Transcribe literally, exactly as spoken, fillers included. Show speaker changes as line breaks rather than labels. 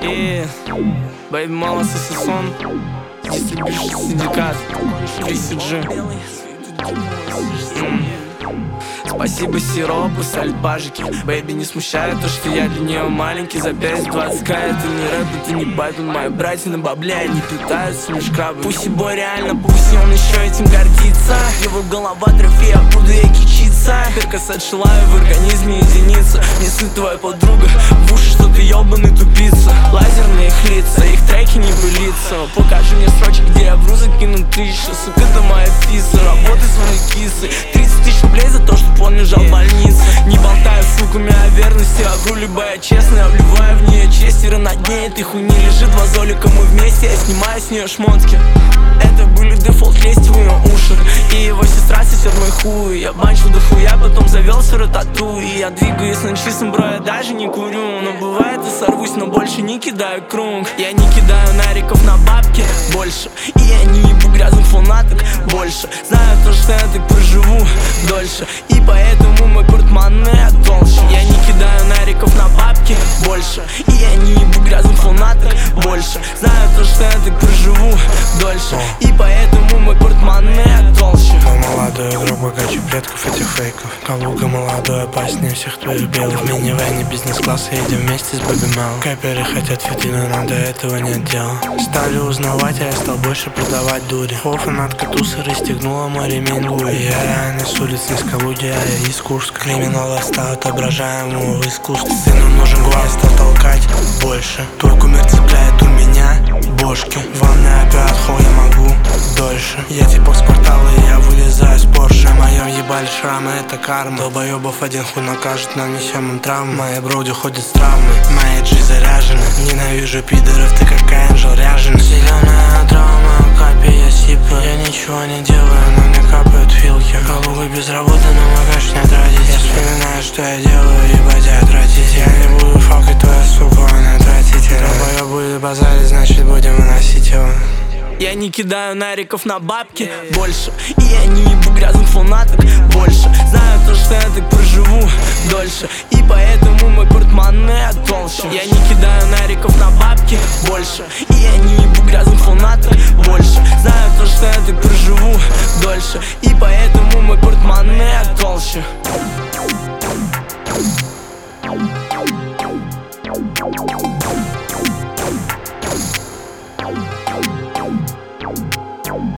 И Бэйби Мала Сосисон, дистрибьюшн синдикат, три си джи. Спасибо сиропу, сальбажики. Бэйби не смущает то, что я для нее маленький. За пять двадцать к это не рэп, это не байбл. Мои братья на бабле, они питаются мешкабы. Пусть бой реально, пусть он еще этим гордится. Его голова трофея, буду я кичиться. Перкосет шилаю в организме единица. Не сын твоя подруга, в уши, что ты ебаный тупица. Лазерные их лица, их треки не пылится. Покажи мне строчек, где я вру, закину тысячу. Сука, это моя фиса, работай с моей кисой. Тридцать тысяч рублей за то, что он лежал в больнице. Не болтаю с суками о верности, а вру либо я честный. Я вливаю в нее честь, и на дне этой хуйни лежит два золика, мы вместе. Я снимаю с нее шмотки. Это были дефолт лезть в ее уши. И его сестра сосет мой хуй. Я банчил до хуя, потом завел свою тату. И я двигаюсь на чистом, бро, я даже не курю. Но бывает и сорвусь, но больше не кидаю круг. Я не кидаю нариков на бабки больше. И я не ебу грязных фанаток больше. Знаю то, что я так проживу дольше. И поэтому мой портмоне толще. Я не кидаю нариков на бабки больше. И я не ебу грязных фанаток больше. Знаю то, что я так проживу дольше. И поэтому мой портмоне толще.
Мой молодой игрок богаче предков этих фейков. Калуга молодой, опаснее всех твоих белых. В минивэне бизнес-класса едем вместе с Бэйби Мал. Кэперы хотят фитилы, но до этого нет дела. Стали узнавать, а я стал больше продавать дури. О, фанатка тусы расстегнула мой ремень Луи. Я реально с улиц из Калуги, а я из Курска. Криминал стал отображаемого в искусстве. Сыну нужен глаз, стал толкать больше. Твой кумир цепляет у меня бошки. Ванная опять, хуй я могу дольше. Я типа с квартала, и я вылезаю с Порше. Моем ебали шрамы, это карма. Долбоебов один хуй накажет, нанесем им травмы. Мои броуди ходят с травмой, мои джи заряжены. Ненавижу пидоров, ты как Энджел ряженый. Зеленая драма, капи, я сипа. Я ничего не делаю, но мне капают филки. Калуга без работы, но магаш не тратить. Я вспоминаю, что я делаю, ебать я тратить. Я не буду факать твоя сука, она тратить. Долбоеб будет базарить, значит будем выносить его.
Я не кидаю нариков на бабки больше. И я не ебу грязных фанаток больше. Знаю то, что я так проживу дольше. И поэтому мой портмоне толще. Я не кидаю нариков на бабки больше. И я не ебу грязных фанаток больше. Знаю то, что я так проживу дольше. И поэтому мой портмоне толще.